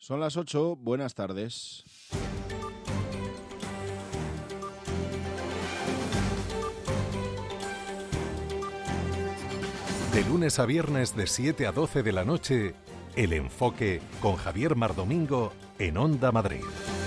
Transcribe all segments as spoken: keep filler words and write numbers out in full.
Son las ocho, buenas tardes. De lunes a viernes de siete a doce de la noche, El Enfoque con Javier Mardomingo en Onda Madrid.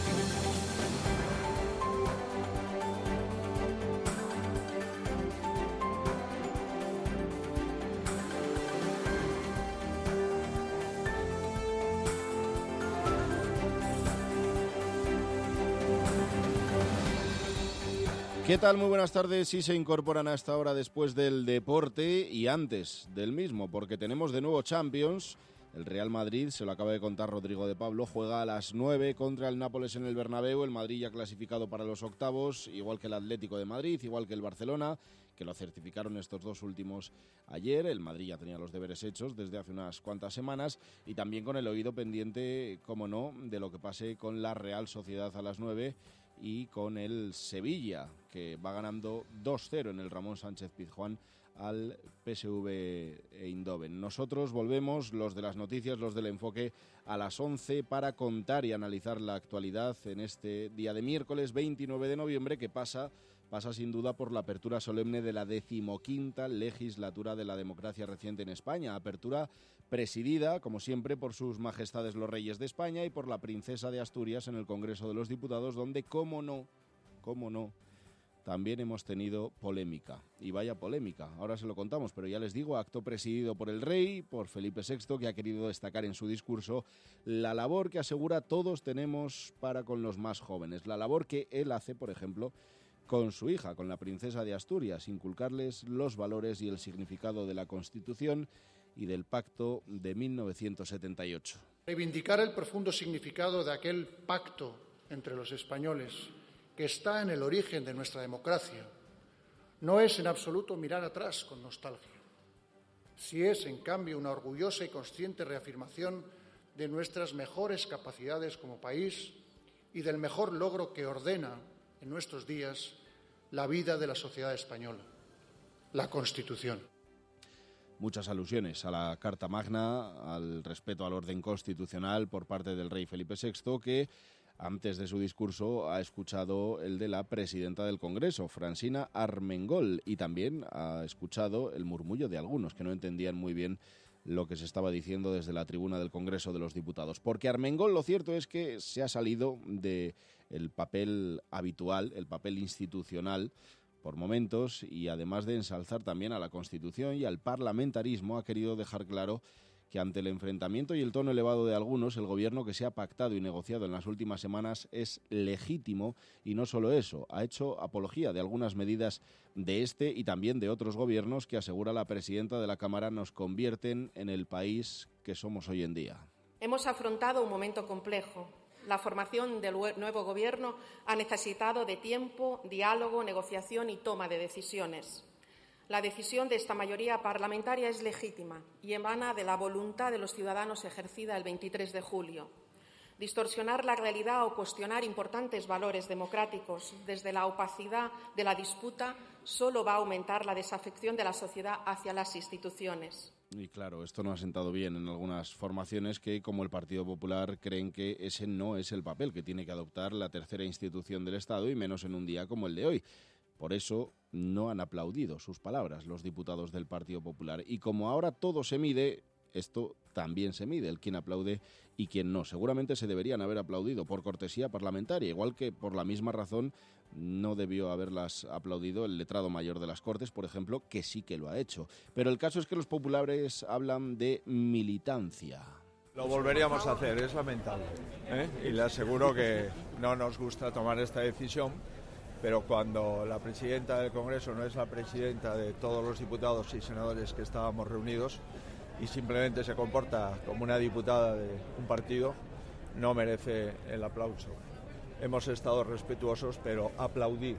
¿Qué tal? Muy buenas tardes. Sí, se incorporan a esta hora después del deporte y antes del mismo, porque tenemos de nuevo Champions. El Real Madrid, se lo acaba de contar Rodrigo de Pablo, juega a las nueve contra el Nápoles en el Bernabéu. El Madrid ya clasificado para los octavos, igual que el Atlético de Madrid, igual que el Barcelona, que lo certificaron estos dos últimos ayer. El Madrid ya tenía los deberes hechos desde hace unas cuantas semanas y también con el oído pendiente, como no, de lo que pase con la Real Sociedad a las nueve y con el Sevilla, que va ganando dos cero en el Ramón Sánchez Pizjuán al P S V Eindhoven. Nosotros volvemos, los de las noticias, los del enfoque, a las once para contar y analizar la actualidad en este día de miércoles veintinueve de noviembre, que pasa, pasa sin duda por la apertura solemne de la decimoquinta legislatura de la democracia reciente en España. Apertura presidida, como siempre, por sus majestades los reyes de España y por la princesa de Asturias en el Congreso de los Diputados, donde, cómo no, cómo no, también hemos tenido polémica. Y vaya polémica, ahora se lo contamos, pero ya les digo, acto presidido por el rey, por Felipe sexto, que ha querido destacar en su discurso la labor que asegura todos tenemos para con los más jóvenes, la labor que él hace, por ejemplo, con su hija, con la princesa de Asturias, inculcarles los valores y el significado de la Constitución y del Pacto de mil novecientos setenta y ocho. Reivindicar el profundo significado de aquel pacto entre los españoles que está en el origen de nuestra democracia no es en absoluto mirar atrás con nostalgia. Sí es, en cambio, una orgullosa y consciente reafirmación de nuestras mejores capacidades como país y del mejor logro que ordena en nuestros días la vida de la sociedad española, la Constitución. Muchas alusiones a la Carta Magna, al respeto al orden constitucional por parte del rey Felipe sexto, que antes de su discurso ha escuchado el de la presidenta del Congreso, Francina Armengol, y también ha escuchado el murmullo de algunos que no entendían muy bien lo que se estaba diciendo desde la tribuna del Congreso de los Diputados. Porque Armengol, lo cierto es que se ha salido del papel habitual, el papel institucional, por momentos, y además de ensalzar también a la Constitución y al parlamentarismo, ha querido dejar claro que ante el enfrentamiento y el tono elevado de algunos, el gobierno que se ha pactado y negociado en las últimas semanas es legítimo, y no solo eso, ha hecho apología de algunas medidas de este y también de otros gobiernos que, asegura la presidenta de la Cámara, nos convierten en el país que somos hoy en día. Hemos afrontado un momento complejo. La formación del nuevo Gobierno ha necesitado de tiempo, diálogo, negociación y toma de decisiones. La decisión de esta mayoría parlamentaria es legítima y emana de la voluntad de los ciudadanos ejercida el veintitrés de julio. Distorsionar la realidad o cuestionar importantes valores democráticos desde la opacidad de la disputa solo va a aumentar la desafección de la sociedad hacia las instituciones. Y claro, esto no ha sentado bien en algunas formaciones que, como el Partido Popular, creen que ese no es el papel que tiene que adoptar la tercera institución del Estado, y menos en un día como el de hoy. Por eso no han aplaudido sus palabras los diputados del Partido Popular. Y como ahora todo se mide, esto también se mide, el quién aplaude y quién no. Seguramente se deberían haber aplaudido por cortesía parlamentaria, igual que por la misma razón no debió haberlas aplaudido el letrado mayor de las Cortes, por ejemplo, que sí que lo ha hecho. Pero el caso es que los populares hablan de militancia. Lo volveríamos a hacer, es lamentable, ¿eh? Y le aseguro que no nos gusta tomar esta decisión, pero cuando la presidenta del Congreso no es la presidenta de todos los diputados y senadores que estábamos reunidos y simplemente se comporta como una diputada de un partido, no merece el aplauso. Hemos estado respetuosos, pero aplaudir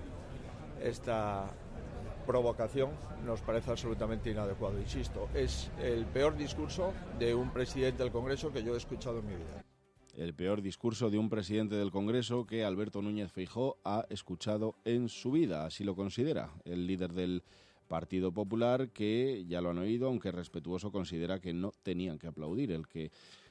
esta provocación nos parece absolutamente inadecuado. Insisto, es el peor discurso de un presidente del Congreso que yo he escuchado en mi vida. El peor discurso de un presidente del Congreso que Alberto Núñez Feijóo ha escuchado en su vida, así lo considera el líder del Partido Popular, que ya lo han oído, aunque respetuoso considera que no tenían que aplaudir. El que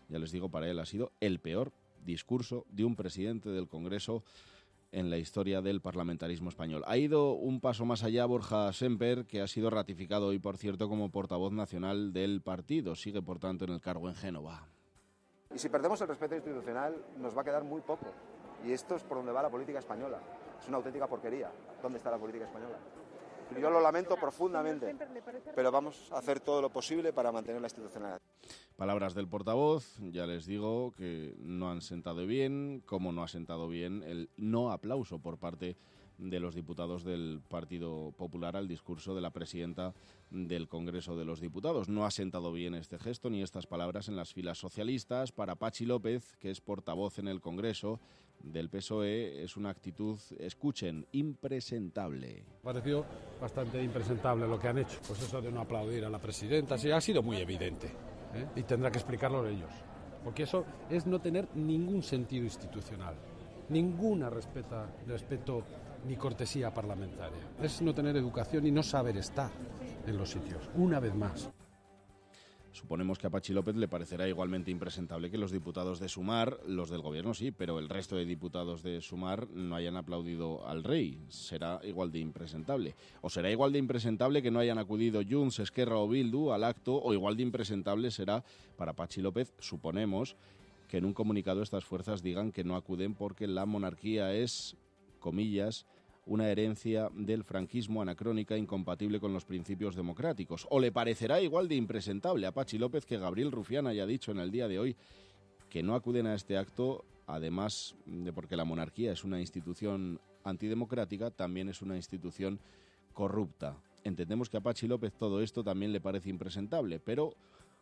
Ya les digo, para él ha sido el peor discurso de un presidente del Congreso en la historia del parlamentarismo español. Ha ido un paso más allá Borja Semper, que ha sido ratificado hoy, por cierto, como portavoz nacional del partido. Sigue, por tanto, en el cargo en Génova. Y si perdemos el respeto institucional, nos va a quedar muy poco. Y esto es por donde va la política española. Es una auténtica porquería. ¿Dónde está la política española? Yo lo lamento profundamente, pero vamos a hacer todo lo posible para mantener la institucionalidad. Palabras del portavoz, ya les digo que no han sentado bien, como no ha sentado bien el no aplauso por parte de los diputados del Partido Popular al discurso de la presidenta del Congreso de los Diputados. No ha sentado bien este gesto ni estas palabras en las filas socialistas. Para Patxi López, que es portavoz en el Congreso del P S O E, es una actitud, escuchen, impresentable. Pareció bastante impresentable lo que han hecho. Pues eso de no aplaudir a la presidenta, sí, ha sido muy evidente, ¿eh? Y tendrá que explicarlo ellos. Porque eso es no tener ningún sentido institucional, ninguna respeta, respeto ni cortesía parlamentaria. Es no tener educación y no saber estar en los sitios, una vez más. Suponemos que a Patxi López le parecerá igualmente impresentable que los diputados de Sumar, los del gobierno sí, pero el resto de diputados de Sumar no hayan aplaudido al rey. Será igual de impresentable. O será igual de impresentable que no hayan acudido Junts, Esquerra o Bildu al acto, o igual de impresentable será para Patxi López, suponemos, que en un comunicado estas fuerzas digan que no acuden porque la monarquía es, comillas, una herencia del franquismo anacrónica incompatible con los principios democráticos. O le parecerá igual de impresentable a Patxi López que Gabriel Rufián haya dicho en el día de hoy que no acuden a este acto, además de porque la monarquía es una institución antidemocrática, también es una institución corrupta. Entendemos que a Patxi López todo esto también le parece impresentable, pero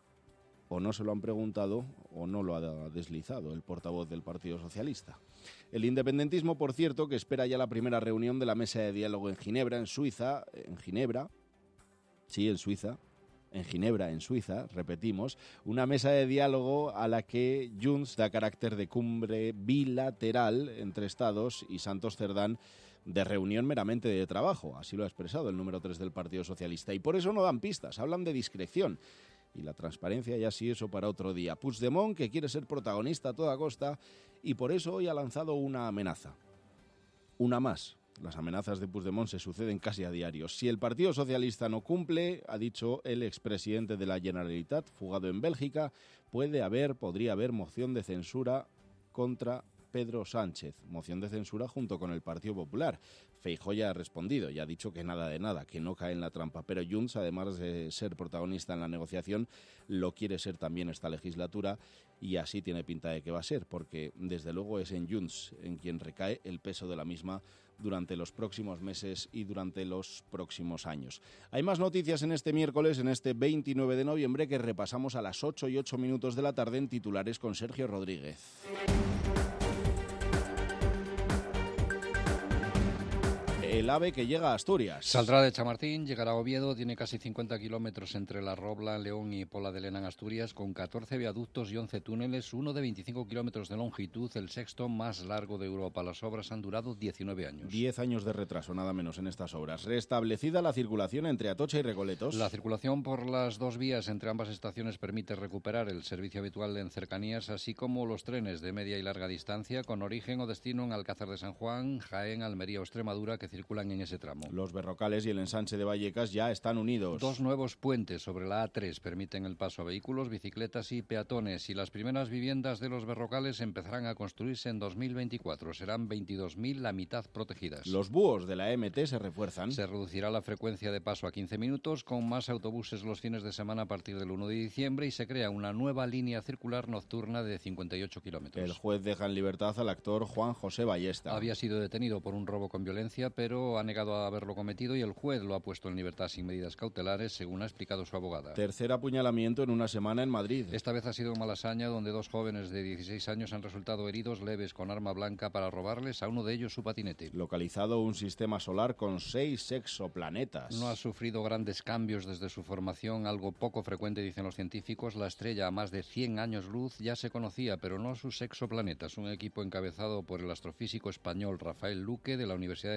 o no se lo han preguntado o no lo ha deslizado el portavoz del Partido Socialista. El independentismo, por cierto, que espera ya la primera reunión de la mesa de diálogo en Ginebra, en Suiza, en Ginebra, sí, en Suiza, en Ginebra, en Suiza, repetimos, una mesa de diálogo a la que Junts da carácter de cumbre bilateral entre Estados y Santos Cerdán de reunión meramente de trabajo, así lo ha expresado el número tres del Partido Socialista, y por eso no dan pistas, hablan de discreción. Y la transparencia ya sí, eso para otro día. Puigdemont, que quiere ser protagonista a toda costa, y por eso hoy ha lanzado una amenaza. Una más. Las amenazas de Puigdemont se suceden casi a diario. Si el Partido Socialista no cumple, ha dicho el expresidente de la Generalitat, fugado en Bélgica, puede haber, podría haber moción de censura contra Pedro Sánchez. Moción de censura junto con el Partido Popular. Feijóo ya ha respondido y ha dicho que nada de nada, que no cae en la trampa. Pero Junts, además de ser protagonista en la negociación, lo quiere ser también esta legislatura y así tiene pinta de que va a ser, porque desde luego es en Junts en quien recae el peso de la misma durante los próximos meses y durante los próximos años. Hay más noticias en este miércoles, en este veintinueve de noviembre, que repasamos a las ocho y ocho minutos de la tarde en titulares con Sergio Rodríguez. El AVE que llega a Asturias. Saldrá de Chamartín, llegará a Oviedo, tiene casi cincuenta kilómetros entre La Robla, León y Pola de Lena en Asturias, con catorce viaductos y once túneles, uno de veinticinco kilómetros de longitud, el sexto más largo de Europa. Las obras han durado diecinueve años. Diez años de retraso, nada menos, en estas obras. Restablecida la circulación entre Atocha y Recoletos. La circulación por las dos vías entre ambas estaciones permite recuperar el servicio habitual en cercanías, así como los trenes de media y larga distancia, con origen o destino en Alcázar de San Juan, Jaén, Almería o Extremadura, que circulan en ese tramo. Los Berrocales y el ensanche de Vallecas ya están unidos. Dos nuevos puentes sobre la A tres permiten el paso a vehículos, bicicletas y peatones, y las primeras viviendas de los Berrocales empezarán a construirse en dos mil veinticuatro. Serán veintidós mil, la mitad protegidas. Los búhos de la M T se refuerzan. Se reducirá la frecuencia de paso a quince minutos, con más autobuses los fines de semana a partir del uno de diciembre, y se crea una nueva línea circular nocturna de cincuenta y ocho kilómetros. El juez deja en libertad al actor Juan José Ballesta. Había sido detenido por un robo con violencia, pero ha negado a haberlo cometido y el juez lo ha puesto en libertad sin medidas cautelares, según ha explicado su abogada. Tercer apuñalamiento en una semana en Madrid. Esta vez ha sido en Malasaña, donde dos jóvenes de dieciséis años han resultado heridos leves con arma blanca para robarles a uno de ellos su patinete. Localizado un sistema solar con seis exoplanetas. No ha sufrido grandes cambios desde su formación, algo poco frecuente, dicen los científicos. La estrella, a más de cien años luz, ya se conocía, pero no sus exoplanetas. Un equipo encabezado por el astrofísico español Rafael Luque, de la Universidad de Chicago,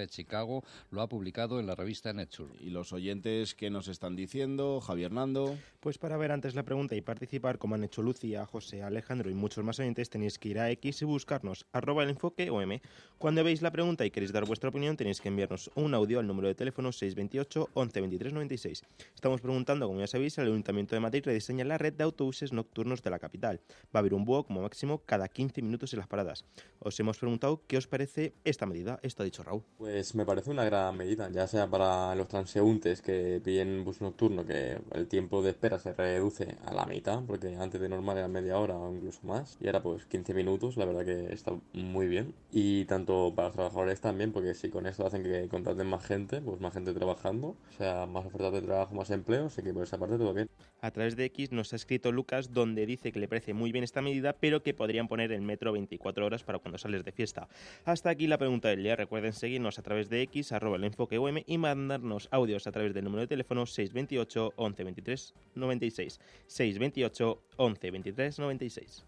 Santiago lo ha publicado en la revista Netsur. ¿Y los oyentes qué nos están diciendo, Javier Nando? Pues para ver antes la pregunta y participar, como han hecho Lucía, José, Alejandro y muchos más oyentes, tenéis que ir a X y buscarnos arroba el enfoque O M. Cuando veis la pregunta y queréis dar vuestra opinión, tenéis que enviarnos un audio al número de teléfono seis dos ocho, once, veintitrés, noventa y seis. Estamos preguntando, como ya sabéis, al Ayuntamiento de Madrid rediseña la red de autobuses nocturnos de la capital. Va a haber un búho como máximo cada quince minutos en las paradas. Os hemos preguntado qué os parece esta medida. Esto ha dicho Raúl. Pues me parece una gran medida, ya sea para los transeúntes que pillen bus nocturno, que el tiempo de espera se reduce a la mitad, porque antes de normal era media hora o incluso más, y ahora pues quince minutos, la verdad que está muy bien. Y tanto para los trabajadores también, porque si con esto hacen que contraten más gente, pues más gente trabajando, o sea, más ofertas de trabajo, más empleo, así que por esa parte todo bien. A través de X nos ha escrito Lucas, donde dice que le parece muy bien esta medida, pero que podrían poner el metro veinticuatro horas para cuando sales de fiesta. Hasta aquí la pregunta del día. Recuerden seguirnos a través de X, arroba el enfoque O M, y mandarnos audios a través del número de teléfono seis dos ocho, once, veintitrés, noventa y seis. seis dos ocho, once, veintitrés, noventa y seis.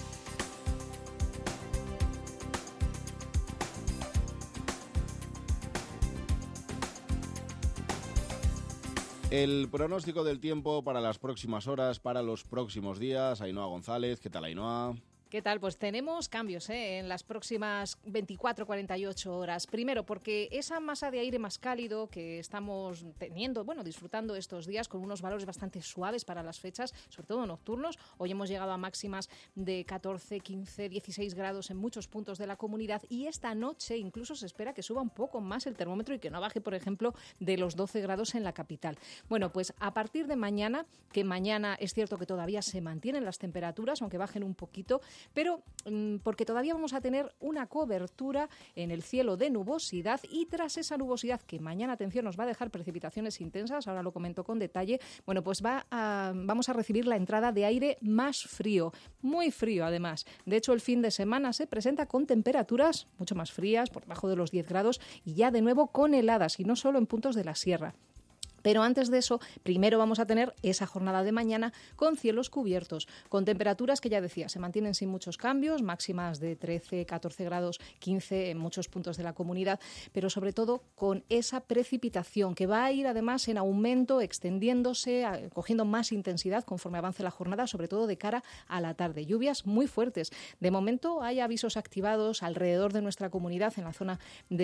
El pronóstico del tiempo para las próximas horas, para los próximos días. Ainhoa González, ¿qué tal, Ainhoa? ¿Qué tal? Pues tenemos cambios ¿eh? en las próximas veinticuatro a cuarenta y ocho horas. Primero, porque esa masa de aire más cálido que estamos teniendo, bueno, disfrutando estos días con unos valores bastante suaves para las fechas, sobre todo nocturnos. Hoy hemos llegado a máximas de catorce, quince, dieciséis grados en muchos puntos de la comunidad y esta noche incluso se espera que suba un poco más el termómetro y que no baje, por ejemplo, de los doce grados en la capital. Bueno, pues a partir de mañana, que mañana es cierto que todavía se mantienen las temperaturas, aunque bajen un poquito, pero mmm, porque todavía vamos a tener una cobertura en el cielo de nubosidad y tras esa nubosidad que mañana, atención, nos va a dejar precipitaciones intensas, ahora lo comento con detalle, bueno, pues va a, vamos a recibir la entrada de aire más frío, muy frío además. De hecho, el fin de semana se presenta con temperaturas mucho más frías, por debajo de los diez grados y ya de nuevo con heladas y no solo en puntos de la sierra. Pero antes de eso, primero vamos a tener esa jornada de mañana con cielos cubiertos, con temperaturas que ya decía, se mantienen sin muchos cambios, máximas de trece, catorce grados, quince en muchos puntos de la comunidad, pero sobre todo con esa precipitación que va a ir además en aumento, extendiéndose, cogiendo más intensidad conforme avance la jornada, sobre todo de cara a la tarde. Lluvias muy fuertes. De momento hay avisos activados alrededor de nuestra comunidad, en la zona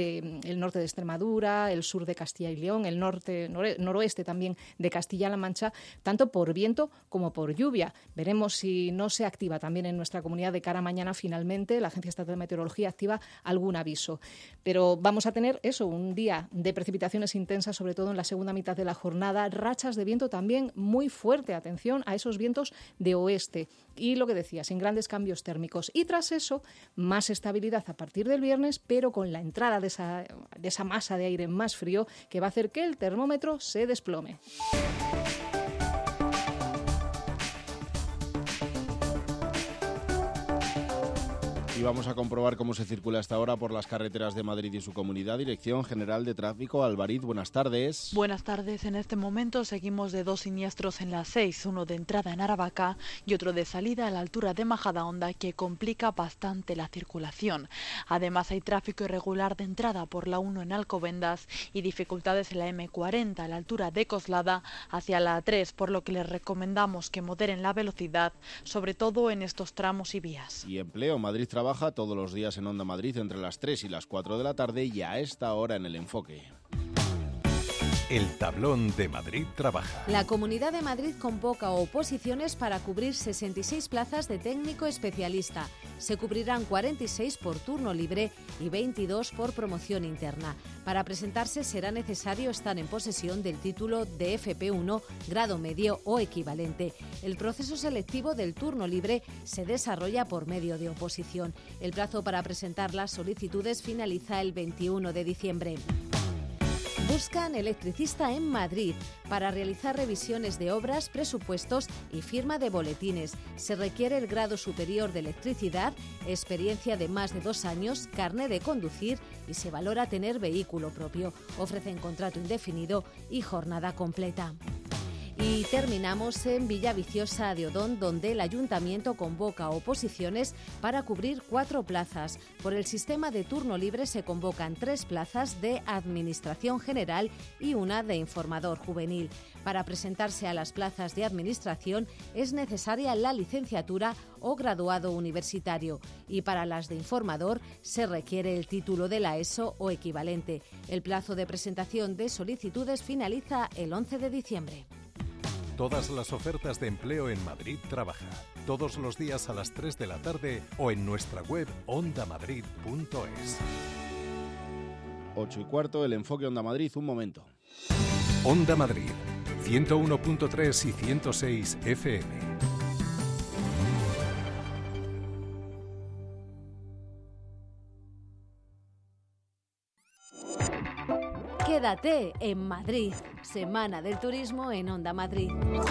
del norte de Extremadura, el sur de Castilla y León, el norte, noreste, noroeste también de Castilla-La Mancha, tanto por viento como por lluvia. Veremos si no se activa también en nuestra comunidad de cara a mañana. Finalmente, la Agencia Estatal de Meteorología activa algún aviso. Pero vamos a tener eso, un día de precipitaciones intensas, sobre todo en la segunda mitad de la jornada, rachas de viento también muy fuerte. Atención a esos vientos de oeste. Y lo que decía, sin grandes cambios térmicos. Y tras eso, más estabilidad a partir del viernes, pero con la entrada de esa, de esa masa de aire más frío que va a hacer que el termómetro se desplome. Y vamos a comprobar cómo se circula hasta ahora por las carreteras de Madrid y su comunidad. Dirección General de Tráfico, Albariz, buenas tardes. Buenas tardes. En este momento seguimos de dos siniestros en la seis, uno de entrada en Aravaca y otro de salida a la altura de Majadahonda, que complica bastante la circulación. Además hay tráfico irregular de entrada por la uno en Alcobendas y dificultades en la eme cuarenta a la altura de Coslada hacia la a tres, por lo que les recomendamos que moderen la velocidad, sobre todo en estos tramos y vías. Y empleo, Madrid trabaja Trabaja todos los días en Onda Madrid entre las tres y las cuatro de la tarde y a esta hora en El Enfoque. El Tablón de Madrid trabaja. La Comunidad de Madrid convoca oposiciones para cubrir sesenta y seis plazas de técnico especialista. Se cubrirán cuarenta y seis por turno libre y veintidós por promoción interna. Para presentarse será necesario estar en posesión del título de efe pe uno, grado medio o equivalente. El proceso selectivo del turno libre se desarrolla por medio de oposición. El plazo para presentar las solicitudes finaliza el veintiuno de diciembre. Buscan electricista en Madrid para realizar revisiones de obras, presupuestos y firma de boletines. Se requiere el grado superior de electricidad, experiencia de más de dos años, carné de conducir y se valora tener vehículo propio. Ofrecen contrato indefinido y jornada completa. Y terminamos en Villaviciosa de Odón, donde el Ayuntamiento convoca oposiciones para cubrir cuatro plazas. Por el sistema de turno libre se convocan tres plazas de Administración General y una de Informador Juvenil. Para presentarse a las plazas de Administración es necesaria la licenciatura o graduado universitario, y para las de Informador se requiere el título de la ESO o equivalente. El plazo de presentación de solicitudes finaliza el once de diciembre. Todas las ofertas de empleo en Madrid Trabaja, todos los días a las tres de la tarde o en nuestra web onda madrid punto es. ocho y cuarto, el enfoque Onda Madrid, un momento. Onda Madrid, ciento uno punto tres y ciento seis F M. Quédate en Madrid. Semana del Turismo en Onda Madrid.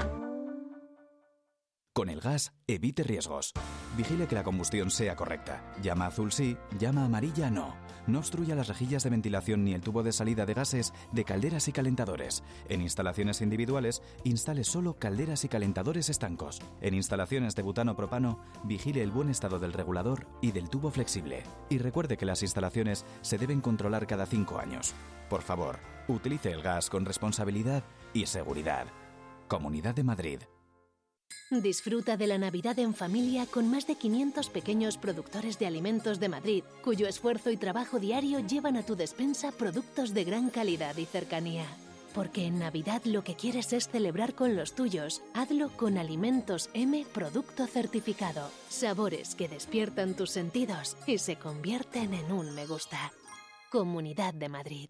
Con el gas, evite riesgos. Vigile que la combustión sea correcta. Llama azul sí, llama amarilla no. No obstruya las rejillas de ventilación ni el tubo de salida de gases de calderas y calentadores. En instalaciones individuales, instale solo calderas y calentadores estancos. En instalaciones de butano-propano, vigile el buen estado del regulador y del tubo flexible. Y recuerde que las instalaciones se deben controlar cada cinco años. Por favor, utilice el gas con responsabilidad y seguridad. Comunidad de Madrid. Disfruta de la Navidad en familia con más de quinientos pequeños productores de alimentos de Madrid, cuyo esfuerzo y trabajo diario llevan a tu despensa productos de gran calidad y cercanía. Porque en Navidad lo que quieres es celebrar con los tuyos. Hazlo con Alimentos M Producto Certificado. Sabores que despiertan tus sentidos y se convierten en un me gusta. Comunidad de Madrid.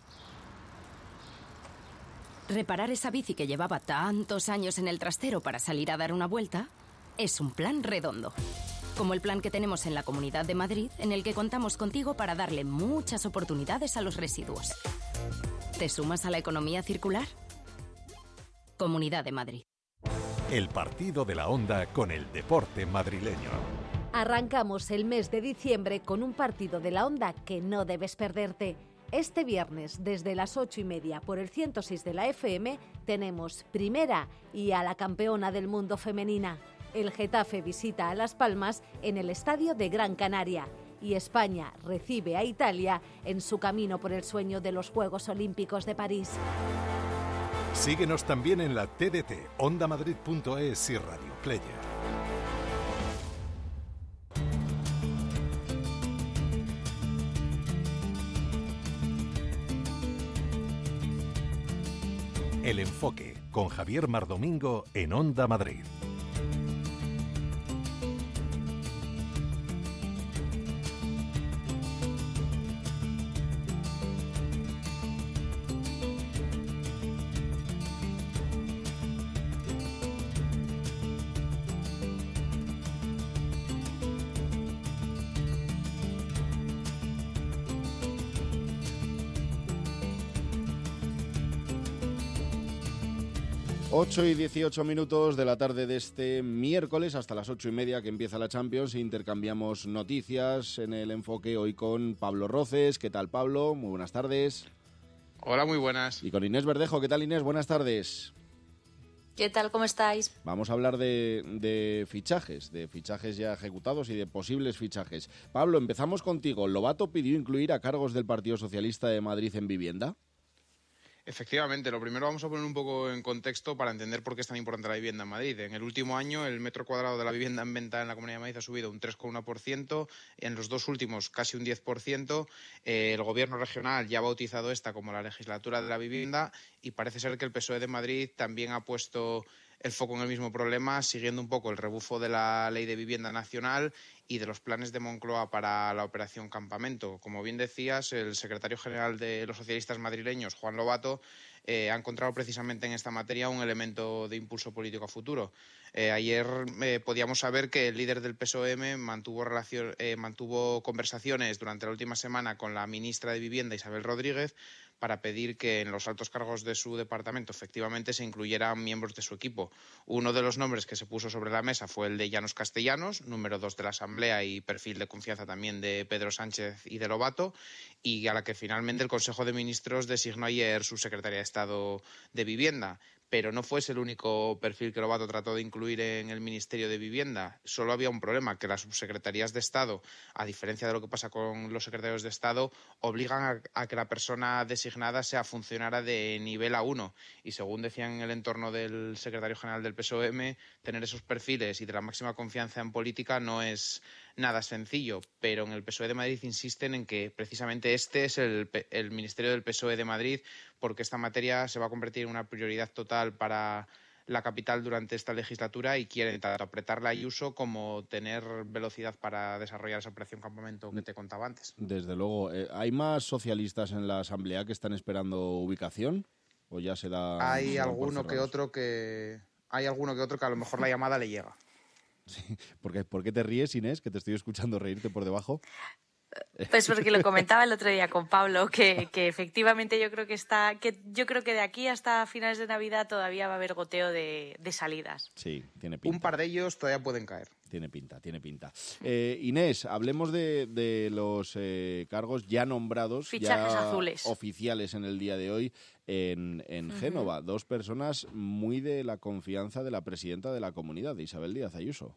Reparar esa bici que llevaba tantos años en el trastero para salir a dar una vuelta es un plan redondo. Como el plan que tenemos en la Comunidad de Madrid, en el que contamos contigo para darle muchas oportunidades a los residuos. ¿Te sumas a la economía circular? Comunidad de Madrid. El partido de la Onda con el deporte madrileño. Arrancamos el mes de diciembre con un partido de la Onda que no debes perderte. Este viernes, desde las ocho y media por el ciento seis de la F M, tenemos Primera y a la campeona del mundo femenina. El Getafe visita a Las Palmas en el estadio de Gran Canaria. Y España recibe a Italia en su camino por el sueño de los Juegos Olímpicos de París. Síguenos también en la T D T, onda madrid punto es y Radio Player. El enfoque con Javier Mardomingo en Onda Madrid. ocho y dieciocho minutos de la tarde de este miércoles hasta las ocho y media que empieza la Champions. Intercambiamos noticias en el enfoque hoy con Pablo Roces. ¿Qué tal, Pablo? Muy buenas tardes. Hola, muy buenas. Y con Inés Verdejo. ¿Qué tal, Inés? Buenas tardes. ¿Qué tal? ¿Cómo estáis? Vamos a hablar de, de fichajes, de fichajes ya ejecutados y de posibles fichajes. Pablo, empezamos contigo. ¿Lobato pidió incluir a cargos del Partido Socialista de Madrid en vivienda? Efectivamente, lo primero vamos a poner un poco en contexto para entender por qué es tan importante la vivienda en Madrid. En el último año, el metro cuadrado de la vivienda en venta en la Comunidad de Madrid ha subido un tres coma uno por ciento, en los dos últimos casi un diez por ciento. Eh, el Gobierno regional ya ha bautizado esta como la legislatura de la vivienda y parece ser que el P S O E de Madrid también ha puesto el foco en el mismo problema, siguiendo un poco el rebufo de la Ley de Vivienda Nacional y de los planes de Moncloa para la operación Campamento. Como bien decías, el secretario general de los socialistas madrileños, Juan Lobato, eh, ha encontrado precisamente en esta materia un elemento de impulso político a futuro. Eh, ayer eh, podíamos saber que el líder del P S O E mantuvo, relación, eh, mantuvo conversaciones durante la última semana con la ministra de Vivienda, Isabel Rodríguez, para pedir que en los altos cargos de su departamento efectivamente se incluyeran miembros de su equipo. Uno de los nombres que se puso sobre la mesa fue el de Llanos Castellanos, número dos de la Asamblea y perfil de confianza también de Pedro Sánchez y de Lobato, y a la que finalmente el Consejo de Ministros designó ayer su secretaria de Estado de Vivienda. pero no fue ese el único perfil que Lobato trató de incluir en el Ministerio de Vivienda. Solo había un problema, que las subsecretarías de Estado, a diferencia de lo que pasa con los secretarios de Estado, obligan a, a que la persona designada sea funcionaria de nivel A uno. Y según decían en el entorno del secretario general del P S O E, tener esos perfiles y de la máxima confianza en política no es nada sencillo, pero en el P S O E de Madrid insisten en que precisamente este es el, el Ministerio del P S O E de Madrid, porque esta materia se va a convertir en una prioridad total para la capital durante esta legislatura y quieren tanto apretarla a Ayuso como tener velocidad para desarrollar esa operación campamento que te contaba antes. Desde luego. Eh, ¿Hay más socialistas en la Asamblea que están esperando ubicación? ¿O ya se da? Hay se alguno que otro que hay alguno que otro que a lo mejor la llamada le llega. Sí. ¿Por qué, ¿Por qué te ríes, Inés? Que te estoy escuchando reírte por debajo. Pues porque lo comentaba el otro día con Pablo, que, que efectivamente yo creo que está, que yo creo que de aquí hasta finales de Navidad todavía va a haber goteo de, de salidas. Sí, tiene pinta. Un par de ellos todavía pueden caer. Tiene pinta, tiene pinta. Eh, Inés, hablemos de, de los eh, cargos ya nombrados, Fichajes ya azules. oficiales en el día de hoy en, en uh-huh. Génova. Dos personas muy de la confianza de la presidenta de la comunidad, de Isabel Díaz Ayuso.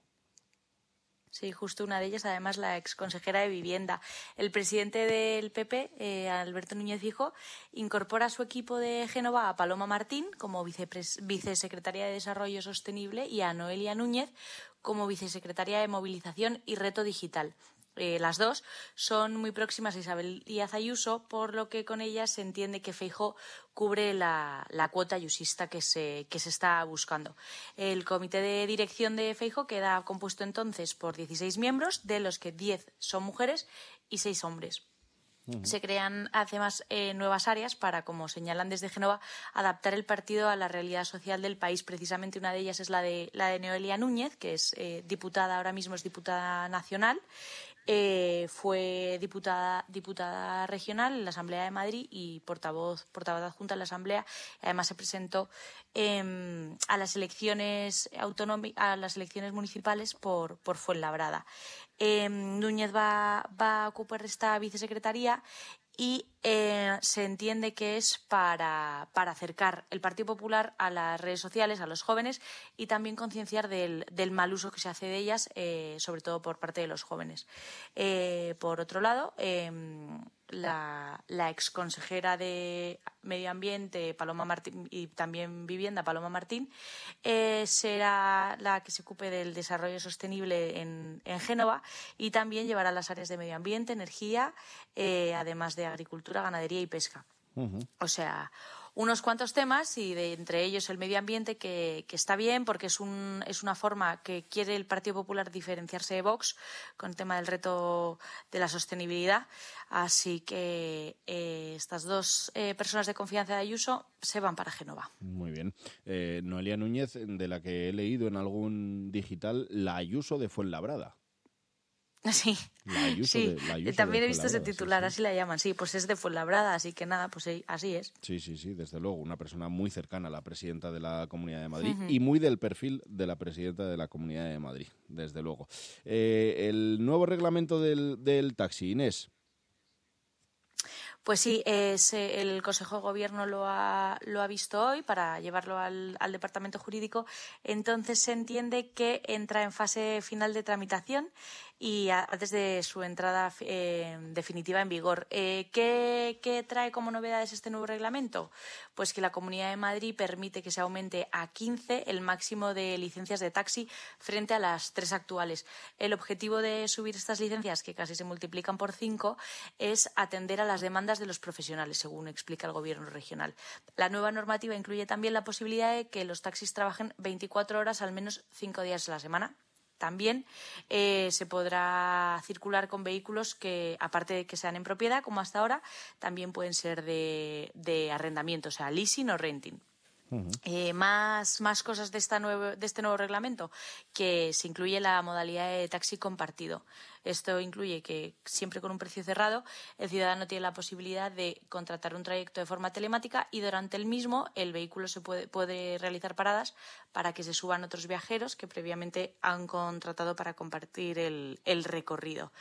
Sí, justo una de ellas, además, la exconsejera de Vivienda. El presidente del P P, eh, Alberto Núñez Feijóo, incorpora a su equipo de Génova a Paloma Martín como vicepres- vicesecretaria de Desarrollo Sostenible y a Noelia Núñez como vicesecretaria de Movilización y Reto Digital. Eh, las dos son muy próximas a Isabel Díaz Ayuso, por lo que con ellas se entiende que Feijóo cubre la, la cuota ayusista que se, que se está buscando. El comité de dirección de Feijóo queda compuesto entonces por dieciséis miembros, de los que diez son mujeres y seis hombres. Uh-huh. Se crean además eh, nuevas áreas para, como señalan desde Génova, adaptar el partido a la realidad social del país. Precisamente una de ellas es la de, la de Noelia Núñez, que es eh, diputada, ahora mismo es diputada nacional. Eh, fue diputada, diputada regional en la Asamblea de Madrid y portavoz, portavoz adjunta en la Asamblea. Además se presentó eh, a las elecciones autonómicas, a las elecciones municipales por, por Fuenlabrada. Eh, Núñez va, va a ocupar esta vicesecretaría y eh, se entiende que es para, para acercar el Partido Popular a las redes sociales, a los jóvenes, y también concienciar del, del mal uso que se hace de ellas, eh, sobre todo por parte de los jóvenes. Eh, por otro lado, eh, la, la exconsejera de Medio Ambiente, Paloma Martín, y también Vivienda, Paloma Martín, eh, será la que se ocupe del desarrollo sostenible en, en Génova y también llevará las áreas de medio ambiente, energía, eh, además de agricultura, ganadería y pesca. Uh-huh. O sea, unos cuantos temas y de entre ellos el medio ambiente, que, que está bien porque es, un, es una forma que quiere el Partido Popular diferenciarse de Vox con el tema del reto de la sostenibilidad. Así que eh, estas dos eh, personas de confianza de Ayuso se van para Génova. Muy bien. Eh, Noelia Núñez, de la que he leído en algún digital, la Ayuso de Fuenlabrada. Sí, la Ayuso sí. De, la Ayuso también he visto ese titular, sí, sí. Así la llaman. Sí, pues es de Fuenlabrada, así que nada, pues así es. Sí, sí, sí, desde luego. Una persona muy cercana a la presidenta de la Comunidad de Madrid uh-huh. y muy del perfil de la presidenta de la Comunidad de Madrid, desde luego. Eh, el nuevo reglamento del, del taxi, Inés. Pues sí, es, eh, el Consejo de Gobierno lo ha, lo ha visto hoy para llevarlo al, al Departamento Jurídico. Entonces se entiende que entra en fase final de tramitación y antes de su entrada eh, definitiva en vigor. Eh, ¿qué, ¿Qué trae como novedades este nuevo reglamento? Pues que la Comunidad de Madrid permite que se aumente a quince el máximo de licencias de taxi frente a las tres actuales. El objetivo de subir estas licencias, que casi se multiplican por cinco, es atender a las demandas de los profesionales, según explica el Gobierno regional. La nueva normativa incluye también la posibilidad de que los taxis trabajen veinticuatro horas al menos cinco días a la semana. También eh, se podrá circular con vehículos que, aparte de que sean en propiedad, como hasta ahora, también pueden ser de, de arrendamiento, o sea, leasing o renting. Uh-huh. Eh, más, más cosas de, esta nuevo, de este nuevo reglamento, que se incluye la modalidad de taxi compartido. Esto incluye que, siempre con un precio cerrado, el ciudadano tiene la posibilidad de contratar un trayecto de forma telemática y durante el mismo el vehículo se puede, puede realizar paradas para que se suban otros viajeros que previamente han contratado para compartir el, el recorrido.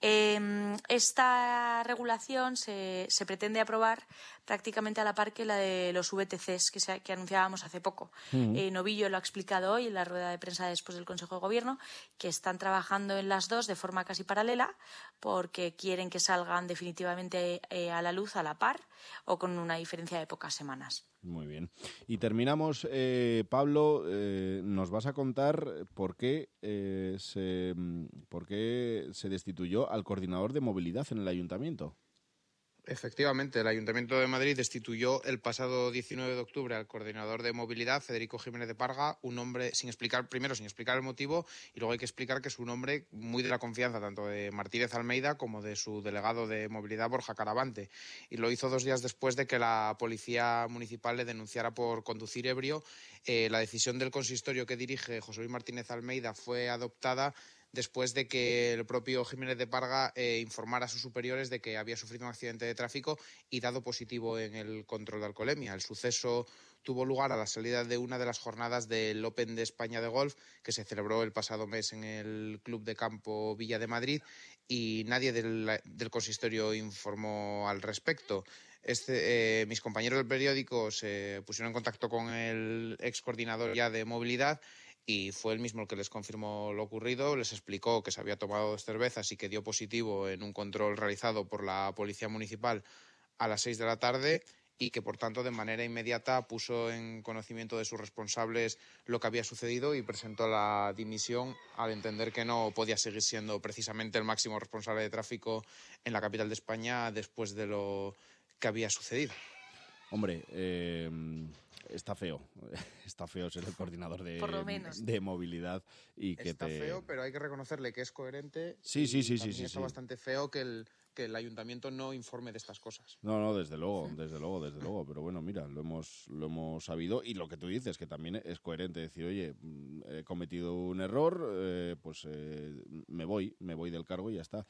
Eh, esta regulación se, se pretende aprobar prácticamente a la par que la de los V T Cs que, se, que anunciábamos hace poco. Uh-huh. Eh, Novillo lo ha explicado hoy en la rueda de prensa después del Consejo de Gobierno, que están trabajando en las dos de forma casi paralela porque quieren que salgan definitivamente eh, a la luz a la par o con una diferencia de pocas semanas. Muy bien. Y terminamos, eh, Pablo, eh, nos vas a contar por qué, eh, se, por qué se destituyó al coordinador de movilidad en el ayuntamiento. Efectivamente, el Ayuntamiento de Madrid destituyó el pasado diecinueve de octubre al coordinador de movilidad, Federico Jiménez de Parga, un hombre sin explicar, primero sin explicar el motivo, y luego hay que explicar que es un hombre muy de la confianza tanto de Martínez Almeida como de su delegado de movilidad, Borja Caravante. Y lo hizo dos días después de que la policía municipal le denunciara por conducir ebrio. Eh, la decisión del consistorio que dirige José Luis Martínez Almeida fue adoptada después de que el propio Jiménez de Parga eh, informara a sus superiores de que había sufrido un accidente de tráfico y dado positivo en el control de alcoholemia. El suceso tuvo lugar a la salida de una de las jornadas del Open de España de golf que se celebró el pasado mes en el Club de Campo Villa de Madrid y nadie del, del consistorio informó al respecto. Este, eh, mis compañeros del periódico se pusieron en contacto con el ex coordinador ya de movilidad y fue él mismo el que les confirmó lo ocurrido, les explicó que se había tomado dos cervezas y que dio positivo en un control realizado por la Policía Municipal a las seis de la tarde y que, por tanto, de manera inmediata puso en conocimiento de sus responsables lo que había sucedido y presentó la dimisión al entender que no podía seguir siendo precisamente el máximo responsable de tráfico en la capital de España después de lo que había sucedido. Hombre, eh... Está feo, está feo ser el coordinador de, Por lo menos. de movilidad y que está te... Está feo, pero hay que reconocerle que es coherente. Sí, sí, sí, y sí, sí. Está sí. bastante feo que el, que el ayuntamiento no informe de estas cosas. No, no, desde luego, desde luego, desde luego. Pero bueno, mira, lo hemos, lo hemos sabido y lo que tú dices, que también es coherente decir, oye, he cometido un error, eh, pues eh, me voy, me voy del cargo y ya está.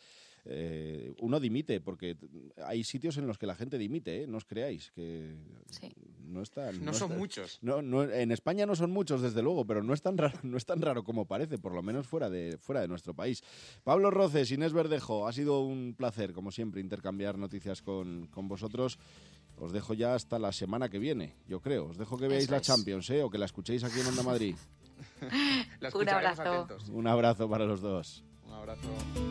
Eh, uno dimite, porque hay sitios en los que la gente dimite, ¿eh? No os creáis, que sí. no están... No, no son está, muchos. No, no, en España no son muchos, desde luego, pero no es tan raro, no es tan raro como parece, por lo menos fuera de, fuera de nuestro país. Pablo Roces, Inés Verdejo, ha sido un placer, como siempre, intercambiar noticias con, con vosotros. Os dejo ya hasta la semana que viene, yo creo. Os dejo que veáis Eso la es. Champions, ¿eh? O que la escuchéis aquí en Onda Madrid. Un abrazo. Atentos. Un abrazo para los dos. Un abrazo.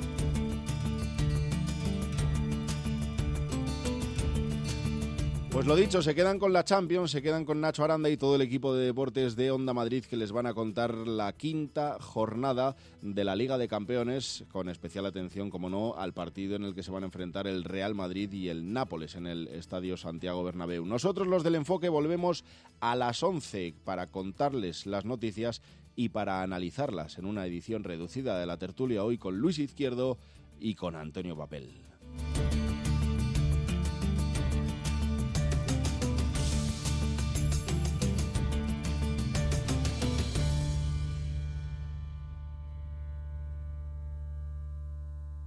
Pues lo dicho, se quedan con la Champions, se quedan con Nacho Aranda y todo el equipo de deportes de Onda Madrid que les van a contar la quinta jornada de la Liga de Campeones, con especial atención, como no, al partido en el que se van a enfrentar el Real Madrid y el Nápoles en el Estadio Santiago Bernabéu. Nosotros, los del Enfoque, volvemos a las once para contarles las noticias y para analizarlas en una edición reducida de la tertulia hoy con Luis Izquierdo y con Antonio Papel.